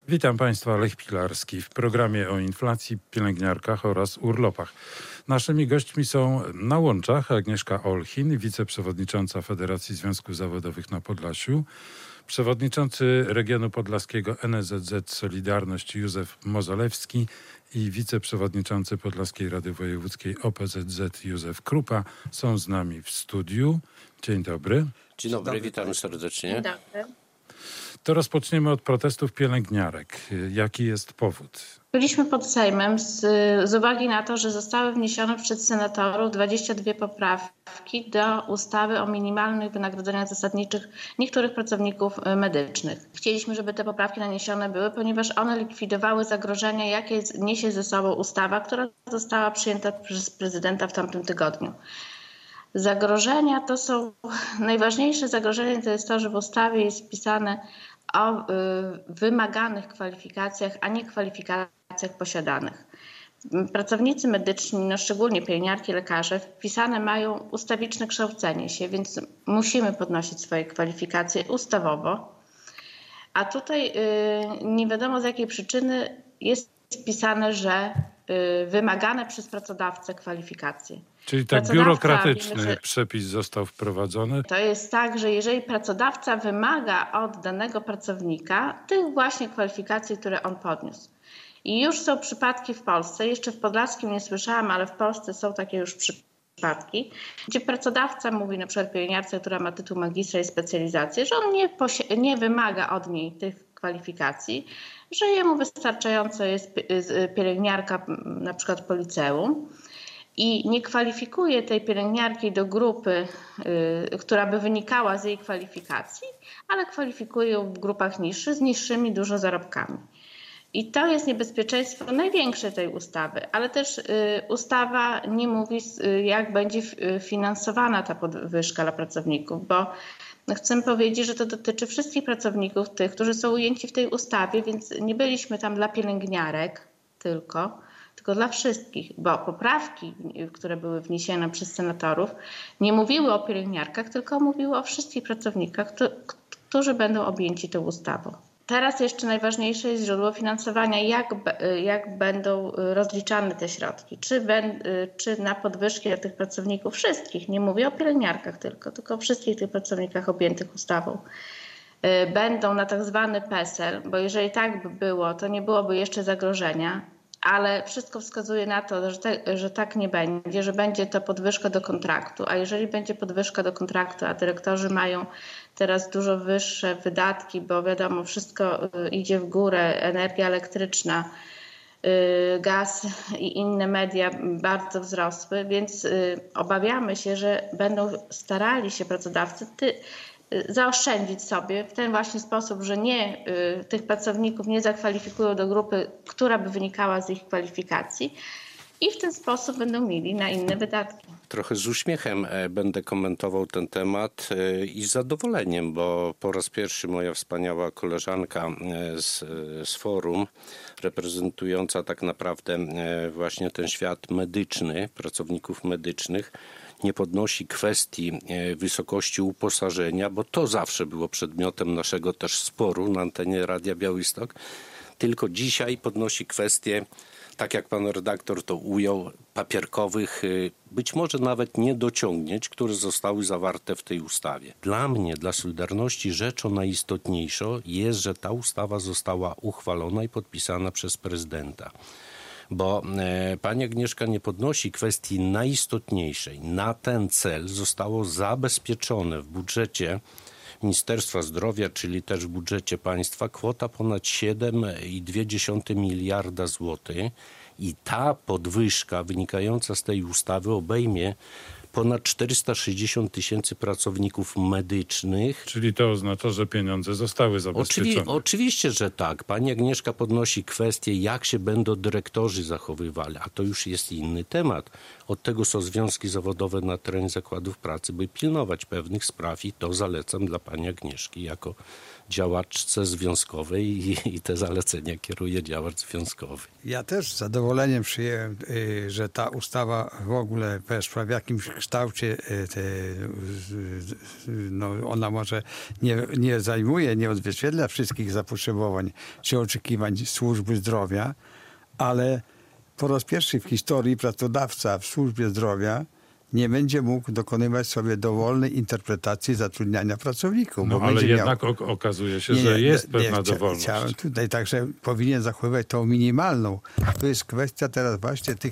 Witam Państwa, Lech Pilarski w programie o inflacji, pielęgniarkach oraz urlopach. Naszymi gośćmi są na łączach Agnieszka Olchin, wiceprzewodnicząca Federacji Związków Zawodowych na Podlasiu, przewodniczący regionu podlaskiego NSZZ Solidarność Józef Mozolewski i wiceprzewodniczący Podlaskiej Rady Wojewódzkiej OPZZ Józef Krupa są z nami w studiu. Dzień dobry. Dzień dobry, witamy serdecznie. Dzień dobry. To rozpoczniemy od protestów pielęgniarek. Jaki jest powód? Byliśmy pod Sejmem z uwagi na to, że zostały wniesione przez senatorów 22 poprawki do ustawy o minimalnych wynagrodzeniach zasadniczych niektórych pracowników medycznych. Chcieliśmy, żeby te poprawki naniesione były, ponieważ one likwidowały zagrożenia, jakie niesie ze sobą ustawa, która została przyjęta przez prezydenta w tamtym tygodniu. Zagrożenia to są, najważniejsze zagrożenie to jest to, że w ustawie jest wpisane o wymaganych kwalifikacjach, a nie kwalifikacjach posiadanych. Pracownicy medyczni, no szczególnie pielęgniarki, lekarze, wpisane mają ustawiczne kształcenie się, więc musimy podnosić swoje kwalifikacje ustawowo. A tutaj nie wiadomo z jakiej przyczyny jest wpisane, że wymagane przez pracodawcę kwalifikacje. Czyli tak biurokratyczny przepis został wprowadzony? To jest tak, że jeżeli pracodawca wymaga od danego pracownika tych właśnie kwalifikacji, które on podniósł. I już są przypadki w Polsce, jeszcze w Podlaskim nie słyszałam, ale w Polsce są takie już przypadki, gdzie pracodawca mówi na przykład pielęgniarce, która ma tytuł magistra i specjalizację, że on nie wymaga od niej tych kwalifikacji, że jemu wystarczająco jest pielęgniarka na przykład po liceum i nie kwalifikuje tej pielęgniarki do grupy, która by wynikała z jej kwalifikacji, ale kwalifikuje ją w grupach niższych, z niższymi dużo zarobkami. I to jest niebezpieczeństwo największe tej ustawy, ale też ustawa nie mówi, jak będzie finansowana ta podwyżka dla pracowników, bo chcę powiedzieć, że to dotyczy wszystkich pracowników, tych, którzy są ujęci w tej ustawie, więc nie byliśmy tam dla pielęgniarek tylko dla wszystkich, bo poprawki, które były wniesione przez senatorów, nie mówiły o pielęgniarkach, tylko mówiły o wszystkich pracownikach, którzy będą objęci tą ustawą. Teraz jeszcze najważniejsze jest źródło finansowania, jak będą rozliczane te środki. Czy na podwyżki dla tych pracowników wszystkich, nie mówię o pielęgniarkach tylko o wszystkich tych pracownikach objętych ustawą, będą na tak zwany PESEL, bo jeżeli tak by było, to nie byłoby jeszcze zagrożenia, ale wszystko wskazuje na to, że tak nie będzie, że będzie to podwyżka do kontraktu, a jeżeli będzie podwyżka do kontraktu, a dyrektorzy mają teraz dużo wyższe wydatki, bo wiadomo, wszystko idzie w górę, energia elektryczna, gaz i inne media bardzo wzrosły, więc obawiamy się, że będą starali się pracodawcy zaoszczędzić sobie w ten właśnie sposób, że tych pracowników nie zakwalifikują do grupy, która by wynikała z ich kwalifikacji i w ten sposób będą mieli na inne wydatki. Trochę z uśmiechem będę komentował ten temat i z zadowoleniem, bo po raz pierwszy moja wspaniała koleżanka z forum, reprezentująca tak naprawdę właśnie ten świat medyczny, pracowników medycznych, nie podnosi kwestii wysokości uposażenia, bo to zawsze było przedmiotem naszego też sporu na antenie Radia Białystok, tylko dzisiaj podnosi kwestię, tak jak pan redaktor to ujął, papierkowych, być może nawet niedociągnięć, które zostały zawarte w tej ustawie. Dla mnie, dla Solidarności rzeczą najistotniejszą jest, że ta ustawa została uchwalona i podpisana przez prezydenta. Bo pani Agnieszka nie podnosi kwestii najistotniejszej. Na ten cel zostało zabezpieczone w budżecie Ministerstwa Zdrowia, czyli też w budżecie państwa, kwota ponad 7,2 miliarda złotych i ta podwyżka wynikająca z tej ustawy obejmie ponad 460 tysięcy pracowników medycznych. Czyli to oznacza, że pieniądze zostały zabezpieczone. Oczywiście, że tak. Pani Agnieszka podnosi kwestię, jak się będą dyrektorzy zachowywali, a to już jest inny temat. Od tego są związki zawodowe na terenie zakładów pracy, by pilnować pewnych spraw i to zalecam dla pani Agnieszki jako działaczce związkowej i te zalecenia kieruje działacz związkowy. Ja też z zadowoleniem przyjęłem, że ta ustawa w ogóle weszła w jakimś kształcie. Ona może nie zajmuje, nie odzwierciedla wszystkich zapotrzebowań czy oczekiwań służby zdrowia, ale po raz pierwszy w historii pracodawca w służbie zdrowia nie będzie mógł dokonywać sobie dowolnej interpretacji zatrudniania pracowników. No ale jednak okazuje się, że jest pewna dowolność. Chciałem tutaj także powinien zachowywać tą minimalną. To jest kwestia teraz właśnie tych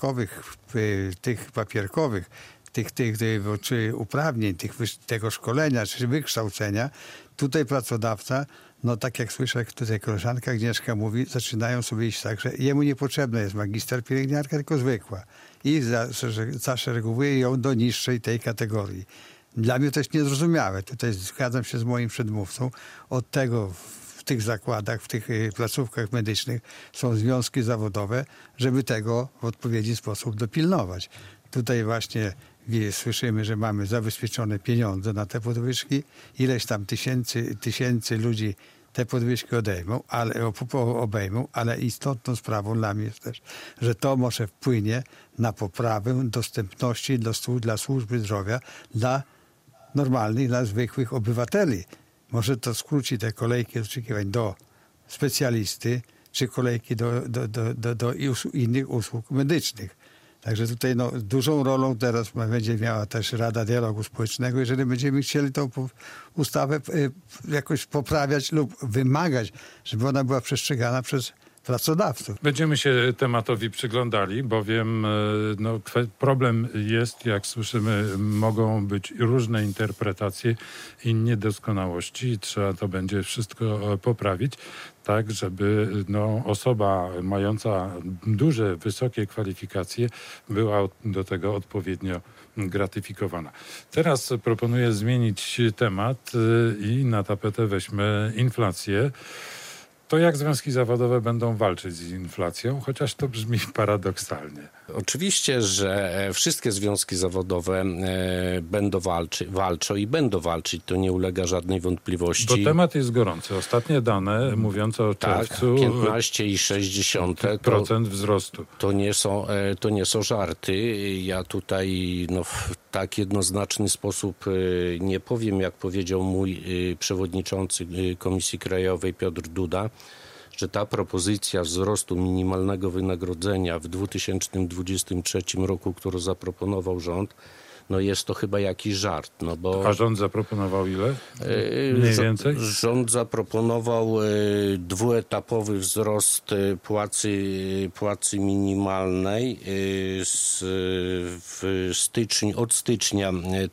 czy uprawnień, tego szkolenia, czy wykształcenia. Tutaj pracodawca, no tak jak słyszę, jak tutaj koleżanka Agnieszka mówi, zaczynają sobie iść tak, że jemu niepotrzebna jest magister pielęgniarka, tylko zwykła. I zaszeregowuje ją do niższej tej kategorii. Dla mnie to jest niezrozumiałe. Tutaj zgadzam się z moim przedmówcą. Od tego w tych zakładach, w tych placówkach medycznych są związki zawodowe, żeby tego w odpowiedni sposób dopilnować. Tutaj właśnie słyszymy, że mamy zabezpieczone pieniądze na te podwyżki. Ileś tam tysięcy ludzi te podwyżki obejmą, ale istotną sprawą dla mnie jest też, że to może wpłynie na poprawę dostępności dla służby zdrowia dla normalnych, dla zwykłych obywateli. Może to skróci te kolejki oczekiwań do specjalisty, czy kolejki do innych usług medycznych. Także tutaj dużą rolą teraz będzie miała też Rada Dialogu Społecznego, jeżeli będziemy chcieli tą ustawę jakoś poprawiać lub wymagać, żeby ona była przestrzegana przez pracodawców. Będziemy się tematowi przyglądali, bowiem problem jest, jak słyszymy, mogą być różne interpretacje i niedoskonałości i trzeba to będzie wszystko poprawić, tak żeby osoba mająca duże, wysokie kwalifikacje była do tego odpowiednio gratyfikowana. Teraz proponuję zmienić temat i na tapetę weźmy inflację. To jak związki zawodowe będą walczyć z inflacją, chociaż to brzmi paradoksalnie. Oczywiście, że wszystkie związki zawodowe walczą i będą walczyć. To nie ulega żadnej wątpliwości. Bo temat jest gorący. Ostatnie dane mówiące o czerwcu... 15,6% wzrostu. To nie są żarty. Ja tutaj w tak jednoznaczny sposób nie powiem, jak powiedział mój przewodniczący Komisji Krajowej Piotr Duda, że ta propozycja wzrostu minimalnego wynagrodzenia w 2023 roku, którą zaproponował rząd, jest to chyba jakiś żart. A rząd zaproponował ile? Mniej więcej? Rząd zaproponował dwuetapowy wzrost płacy minimalnej od stycznia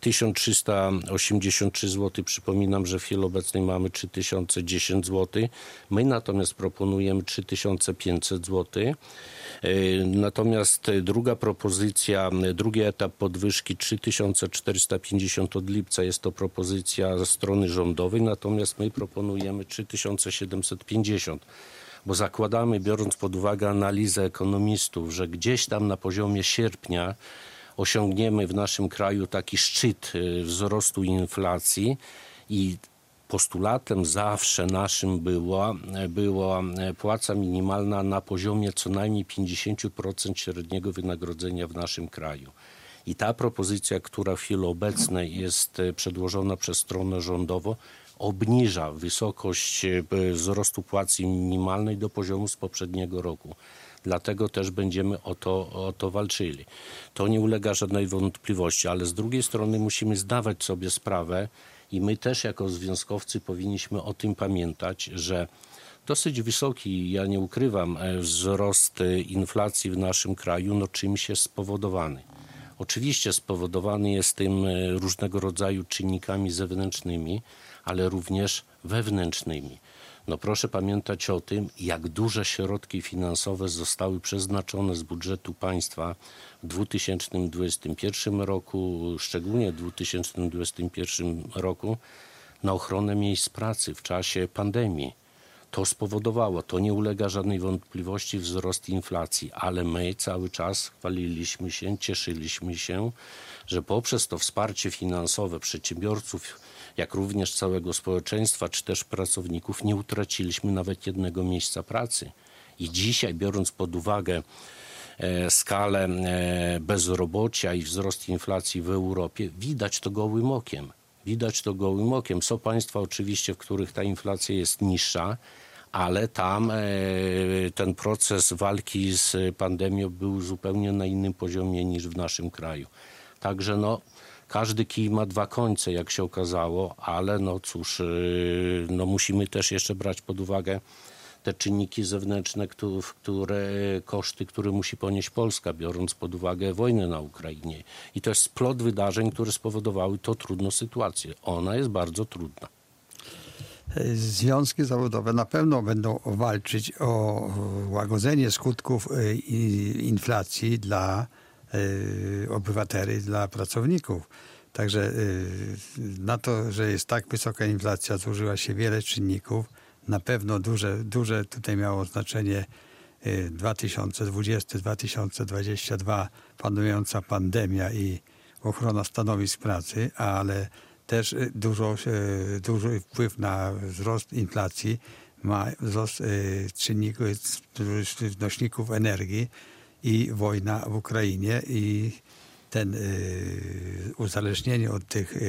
1383 zł. Przypominam, że w chwili obecnej mamy 3010 zł. My natomiast proponujemy 3500 zł. Natomiast druga propozycja, drugi etap podwyżki 3450 od lipca jest to propozycja ze strony rządowej, natomiast my proponujemy 3750, bo zakładamy, biorąc pod uwagę analizę ekonomistów, że gdzieś tam na poziomie sierpnia osiągniemy w naszym kraju taki szczyt wzrostu inflacji i postulatem zawsze naszym była płaca minimalna na poziomie co najmniej 50% średniego wynagrodzenia w naszym kraju. I ta propozycja, która w chwili obecnej jest przedłożona przez stronę rządową, obniża wysokość wzrostu płacy minimalnej do poziomu z poprzedniego roku. Dlatego też będziemy o to walczyli. To nie ulega żadnej wątpliwości, ale z drugiej strony musimy zdawać sobie sprawę, i my też jako związkowcy powinniśmy o tym pamiętać, że dosyć wysoki, ja nie ukrywam, wzrost inflacji w naszym kraju czymś jest spowodowany. Oczywiście spowodowany jest tym różnego rodzaju czynnikami zewnętrznymi, ale również wewnętrznymi. Proszę pamiętać o tym, jak duże środki finansowe zostały przeznaczone z budżetu państwa w 2021 roku, szczególnie w 2021 roku, na ochronę miejsc pracy w czasie pandemii. To spowodowało, to nie ulega żadnej wątpliwości, wzrost inflacji, ale my cały czas chwaliliśmy się, cieszyliśmy się, że poprzez to wsparcie finansowe przedsiębiorców, jak również całego społeczeństwa, czy też pracowników, nie utraciliśmy nawet jednego miejsca pracy. I dzisiaj, biorąc pod uwagę skalę bezrobocia i wzrost inflacji w Europie, widać to gołym okiem. Widać to gołym okiem. Są państwa oczywiście, w których ta inflacja jest niższa, ale tam ten proces walki z pandemią był zupełnie na innym poziomie niż w naszym kraju. Także każdy kij ma dwa końce, jak się okazało, ale cóż, musimy też jeszcze brać pod uwagę te czynniki zewnętrzne, koszty, które musi ponieść Polska, biorąc pod uwagę wojnę na Ukrainie. I to jest splot wydarzeń, które spowodowały tą trudną sytuację. Ona jest bardzo trudna. Związki zawodowe na pewno będą walczyć o łagodzenie skutków inflacji dla obywateli, dla pracowników. Także na to, że jest tak wysoka inflacja, złożyła się wiele czynników. Na pewno duże tutaj miało znaczenie 2020-2022 panująca pandemia i ochrona stanowisk pracy, ale też duży wpływ na wzrost inflacji ma wzrost czynników, nośników energii i wojna w Ukrainie i ten uzależnienie od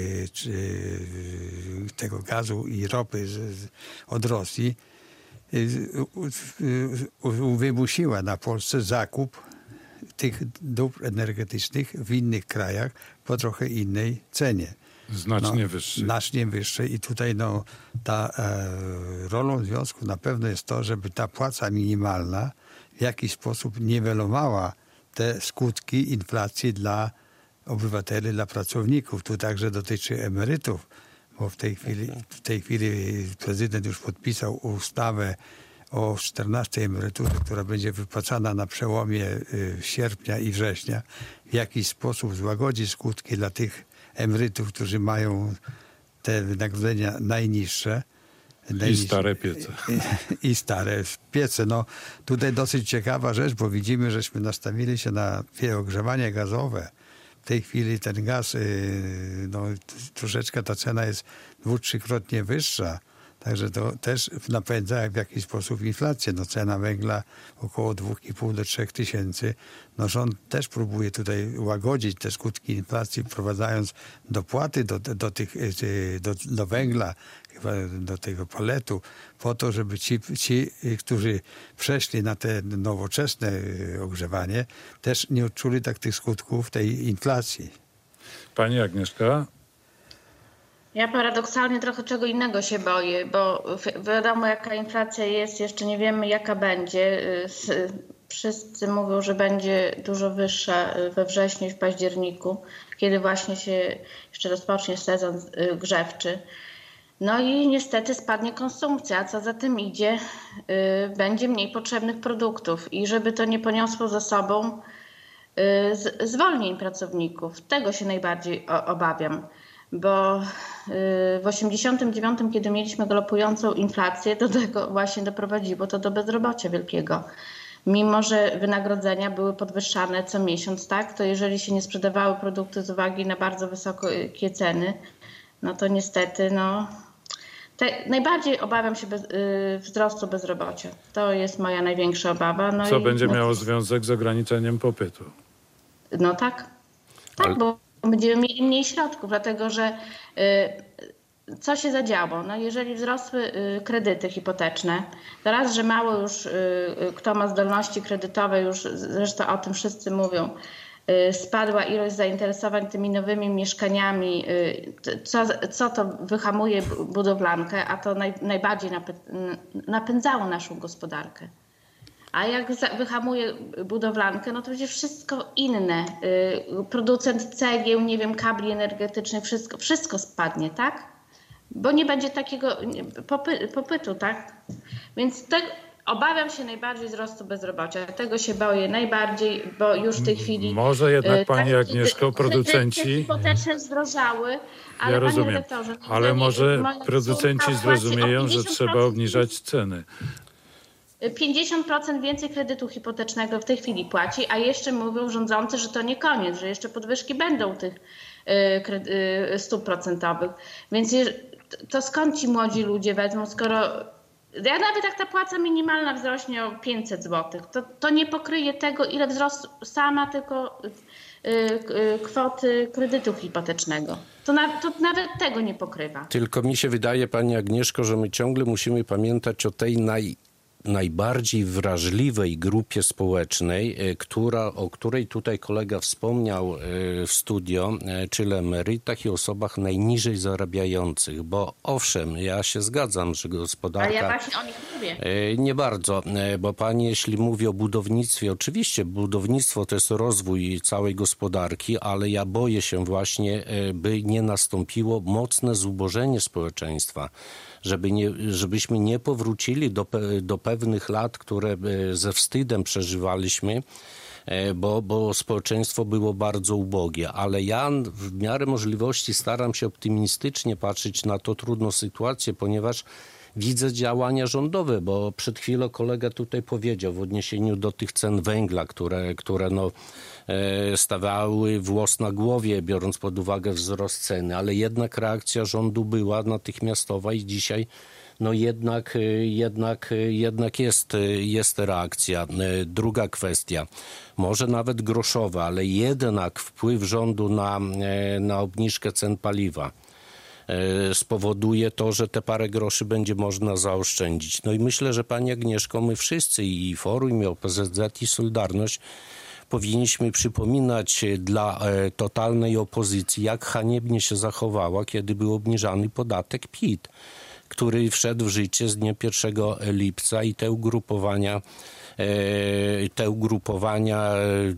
tego gazu i ropy od Rosji wymusiła na Polsce zakup tych dóbr energetycznych w innych krajach po trochę innej cenie. Znacznie wyższej. Znacznie wyższej i tutaj rolą związku na pewno jest to, żeby ta płaca minimalna w jakiś sposób niwelowała te skutki inflacji dla obywateli, dla pracowników. Tu także dotyczy emerytów, bo w tej chwili prezydent już podpisał ustawę o 14 emeryturze, która będzie wypłacana na przełomie sierpnia i września. W jakiś sposób złagodzi skutki dla tych emerytów, którzy mają te wynagrodzenia najniższe. I stare piece. I stare piece. Tutaj dosyć ciekawa rzecz, bo widzimy, żeśmy nastawili się na ogrzewanie gazowe. W tej chwili ten gaz, troszeczkę ta cena jest 2-3-krotnie wyższa. Także to też napędza w jakiś sposób inflację. Cena węgla około 2,5 do 3 tysięcy. Rząd też próbuje tutaj łagodzić te skutki inflacji, wprowadzając dopłaty do węgla, chyba do tego paletu, po to, żeby ci, którzy przeszli na te nowoczesne ogrzewanie, też nie odczuli tych skutków tej inflacji. Pani Agnieszka? Ja paradoksalnie trochę czego innego się boję, bo wiadomo jaka inflacja jest, jeszcze nie wiemy jaka będzie. Wszyscy mówią, że będzie dużo wyższa we wrześniu i w październiku, kiedy właśnie się jeszcze rozpocznie sezon grzewczy. I niestety spadnie konsumpcja, a co za tym idzie, będzie mniej potrzebnych produktów i żeby to nie poniosło za sobą zwolnień pracowników. Tego się najbardziej obawiam. Bo w 1989, kiedy mieliśmy galopującą inflację, do tego właśnie doprowadziło to do bezrobocia wielkiego. Mimo że wynagrodzenia były podwyższane co miesiąc, to jeżeli się nie sprzedawały produkty z uwagi na bardzo wysokie ceny, to niestety najbardziej obawiam się wzrostu bezrobocia. To jest moja największa obawa. Co będzie miało związek z ograniczeniem popytu? Tak, bo będziemy mieli mniej środków, dlatego że co się zadziało? Jeżeli wzrosły kredyty hipoteczne, to raz, że mało już kto ma zdolności kredytowe, już zresztą o tym wszyscy mówią, spadła ilość zainteresowań tymi nowymi mieszkaniami, co to wyhamuje budowlankę, a to najbardziej napędzało naszą gospodarkę. A jak wyhamuje budowlankę, to będzie wszystko inne. Producent cegieł, kabli energetycznych, wszystko spadnie, tak? Bo nie będzie takiego popytu, tak? Więc Obawiam się najbardziej wzrostu bezrobocia. Tego się boję najbardziej, bo już w tej chwili... Może jednak pani Agnieszko, producenci... Kredyty hipoteczne zdrożały, ale ja panie rozumiem, redaktorze... ale może moja producenci córka płaci zrozumieją, o że 50% trzeba obniżać ceny. 50% więcej kredytu hipotecznego w tej chwili płaci, a jeszcze mówią rządzący, że to nie koniec, że jeszcze podwyżki będą tych stóp procentowych. Więc to skąd ci młodzi ludzie wezmą, skoro nawet jak ta płaca minimalna wzrośnie o 500 zł, to nie pokryje tego, ile wzrosła sama tylko kwoty kredytu hipotecznego. To nawet tego nie pokrywa. Tylko mi się wydaje, pani Agnieszko, że my ciągle musimy pamiętać o tej najbardziej wrażliwej grupie społecznej, o której tutaj kolega wspomniał w studio, czyli emerytach i osobach najniżej zarabiających, bo owszem, ja się zgadzam, że gospodarka... Ale ja właśnie o nich mówię. Nie bardzo, bo pani, jeśli mówi o budownictwie, oczywiście budownictwo to jest rozwój całej gospodarki, ale ja boję się właśnie, by nie nastąpiło mocne zubożenie społeczeństwa, żebyśmy nie powrócili do pewnych lat, które ze wstydem przeżywaliśmy, bo społeczeństwo było bardzo ubogie. Ale ja w miarę możliwości staram się optymistycznie patrzeć na tą trudną sytuację, ponieważ widzę działania rządowe, bo przed chwilą kolega tutaj powiedział w odniesieniu do tych cen węgla, które stawiały włos na głowie, biorąc pod uwagę wzrost ceny, ale jednak reakcja rządu była natychmiastowa i dzisiaj jednak jest reakcja. Druga kwestia, może nawet groszowa, ale jednak wpływ rządu na obniżkę cen paliwa spowoduje to, że te parę groszy będzie można zaoszczędzić. No i myślę, że pani Agnieszko, my wszyscy i Forum, i OPZZ, i Solidarność powinniśmy przypominać dla totalnej opozycji, jak haniebnie się zachowała, kiedy był obniżany podatek PIT, który wszedł w życie z dnia 1 lipca i te ugrupowania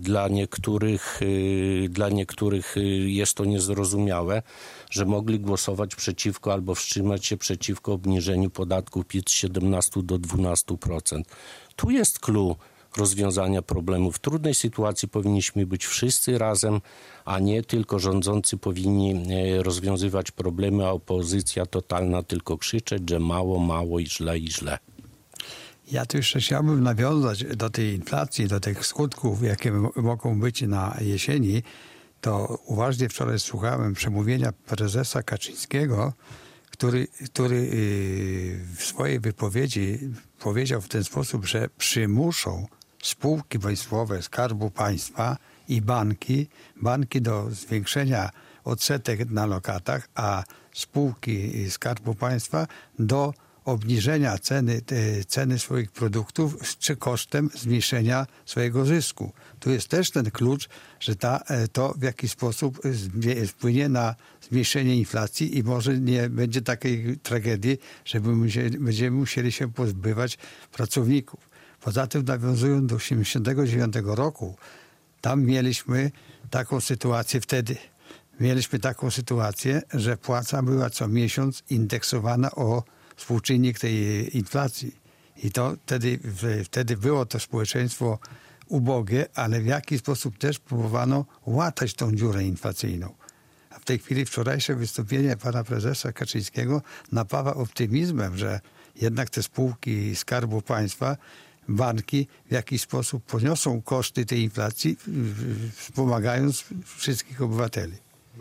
dla niektórych jest to niezrozumiałe, że mogli głosować przeciwko albo wstrzymać się przeciwko obniżeniu podatku PIT z 17 do 12%. Tu jest clue rozwiązania problemu. W trudnej sytuacji powinniśmy być wszyscy razem, a nie tylko rządzący powinni rozwiązywać problemy, a opozycja totalna tylko krzyczeć, że mało, mało i źle. Ja tu jeszcze chciałbym nawiązać do tej inflacji, do tych skutków, jakie mogą być na jesieni. To uważnie wczoraj słuchałem przemówienia prezesa Kaczyńskiego, który w swojej wypowiedzi powiedział w ten sposób, że przymuszą spółki państwowe Skarbu Państwa i banki do zwiększenia odsetek na lokatach, a spółki Skarbu Państwa do obniżenia ceny swoich produktów czy kosztem zmniejszenia swojego zysku. Tu jest też ten klucz, że to w jakiś sposób wpłynie na zmniejszenie inflacji i może nie będzie takiej tragedii, że będziemy musieli się pozbywać pracowników. Poza tym, nawiązując do 1989 roku, tam mieliśmy taką sytuację wtedy. Mieliśmy taką sytuację, że płaca była co miesiąc indeksowana o współczynnik tej inflacji. I to wtedy było to społeczeństwo ubogie, ale w jakiś sposób też próbowano łatać tą dziurę inflacyjną. A w tej chwili wczorajsze wystąpienie pana prezesa Kaczyńskiego napawa optymizmem, że jednak te spółki Skarbu Państwa, banki w jakiś sposób poniosą koszty tej inflacji, wspomagając wszystkich obywateli.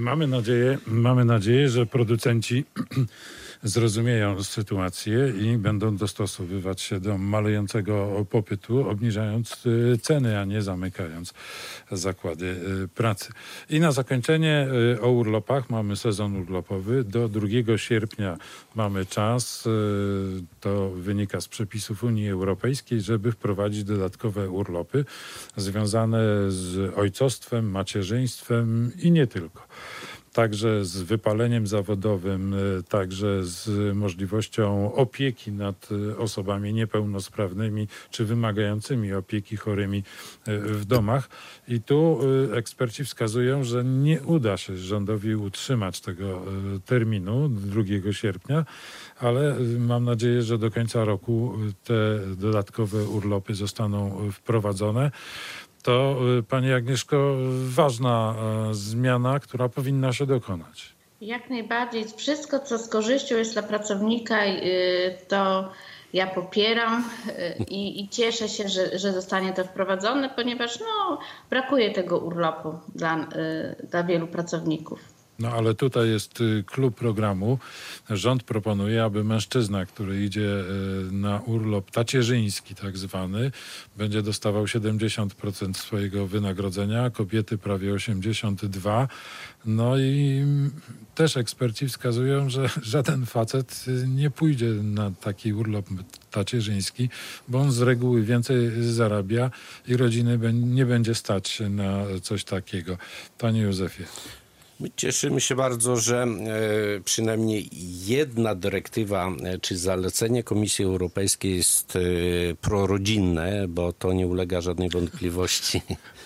Mamy nadzieję, że producenci zrozumieją sytuację i będą dostosowywać się do malejącego popytu, obniżając ceny, a nie zamykając zakłady pracy. I na zakończenie o urlopach. Mamy sezon urlopowy. Do 2 sierpnia mamy czas. To wynika z przepisów Unii Europejskiej, żeby wprowadzić dodatkowe urlopy związane z ojcostwem, macierzyństwem i nie tylko. także z wypaleniem zawodowym, także z możliwością opieki nad osobami niepełnosprawnymi czy wymagającymi opieki chorymi w domach. I tu eksperci wskazują, że nie uda się rządowi utrzymać tego terminu 2 sierpnia, ale mam nadzieję, że do końca roku te dodatkowe urlopy zostaną wprowadzone. To, pani Agnieszko, ważna zmiana, która powinna się dokonać. Jak najbardziej. Wszystko, co z korzyścią jest dla pracownika, to ja popieram i cieszę się, że zostanie to wprowadzone, ponieważ brakuje tego urlopu dla wielu pracowników. No ale tutaj jest clou programu. Rząd proponuje, aby mężczyzna, który idzie na urlop tacierzyński tak zwany, będzie dostawał 70% swojego wynagrodzenia, a kobiety prawie 82%. No i też eksperci wskazują, że żaden facet nie pójdzie na taki urlop tacierzyński, bo on z reguły więcej zarabia i rodziny nie będzie stać na coś takiego. Panie Józefie. My cieszymy się bardzo, że przynajmniej jedna dyrektywa czy zalecenie Komisji Europejskiej jest prorodzinne, bo to nie ulega żadnej wątpliwości,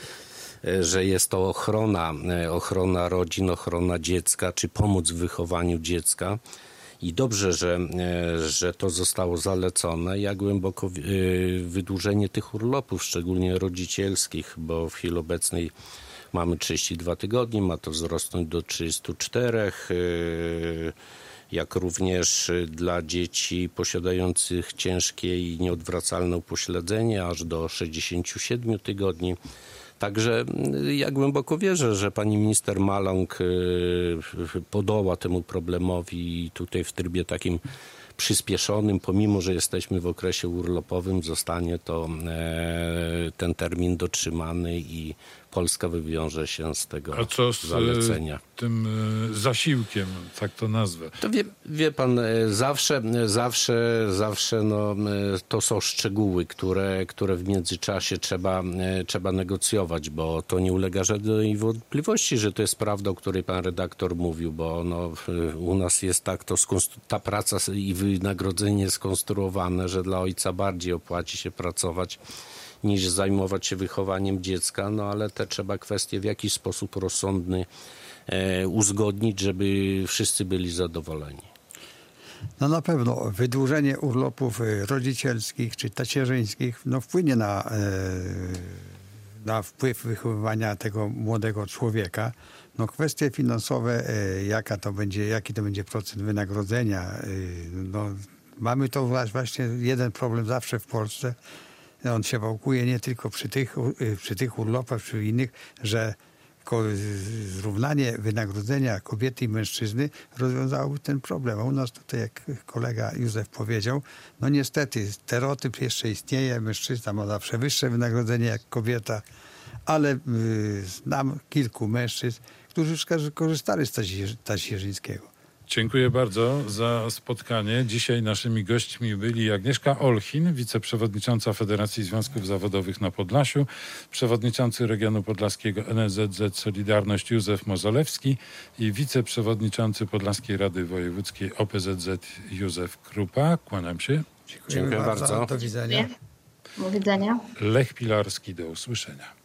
że jest to ochrona rodzin, ochrona dziecka, czy pomoc w wychowaniu dziecka. I dobrze, że to zostało zalecone, jak głęboko wydłużenie tych urlopów, szczególnie rodzicielskich, bo w chwili obecnej mamy 32 tygodnie, ma to wzrosnąć do 34, jak również dla dzieci posiadających ciężkie i nieodwracalne upośledzenie aż do 67 tygodni. Także ja głęboko wierzę, że pani minister Maląg podoła temu problemowi i tutaj w trybie takim przyspieszonym, pomimo że jesteśmy w okresie urlopowym, zostanie ten termin dotrzymany i Polska wywiąże się z tego zalecenia. A co z tym zasiłkiem, tak to nazwę? To wie pan, zawsze to są szczegóły, które w międzyczasie trzeba negocjować, bo to nie ulega żadnej wątpliwości, że to jest prawda, o której pan redaktor mówił, bo u nas jest tak, ta praca i wynagrodzenie skonstruowane, że dla ojca bardziej opłaci się pracować niż zajmować się wychowaniem dziecka, ale te trzeba kwestie w jakiś sposób rozsądny uzgodnić, żeby wszyscy byli zadowoleni. No na pewno wydłużenie urlopów rodzicielskich czy tacierzyńskich wpłynie na wpływ wychowywania tego młodego człowieka. Kwestie finansowe, jaki to będzie procent wynagrodzenia. Mamy to właśnie jeden problem zawsze w Polsce. On się wałkuje nie tylko przy tych urlopach, czy innych, że zrównanie wynagrodzenia kobiety i mężczyzny rozwiązałoby ten problem. A u nas tutaj, jak kolega Józef powiedział, niestety stereotyp jeszcze istnieje, mężczyzna ma zawsze wyższe wynagrodzenie jak kobieta, ale znam kilku mężczyzn, którzy już korzystali z tacierzyńskiego. Dziękuję bardzo za spotkanie. Dzisiaj naszymi gośćmi byli Agnieszka Olchin, wiceprzewodnicząca Federacji Związków Zawodowych na Podlasiu, przewodniczący regionu podlaskiego NSZZ Solidarność Józef Mozolewski i wiceprzewodniczący Podlaskiej Rady Wojewódzkiej OPZZ Józef Krupa. Kłaniam się. Dziękuję bardzo. Do widzenia. Do widzenia. Lech Pilarski, do usłyszenia.